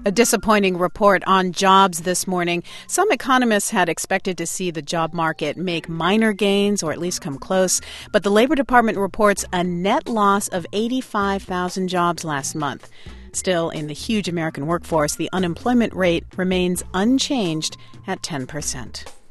A disappointing report on jobs this morning. Some economists had expected to see the job market make minor gains or at least come close. But the Labor Department reports a net loss of 85,000 jobs last month. Still, in the huge American workforce, the unemployment rate remains unchanged at 10%.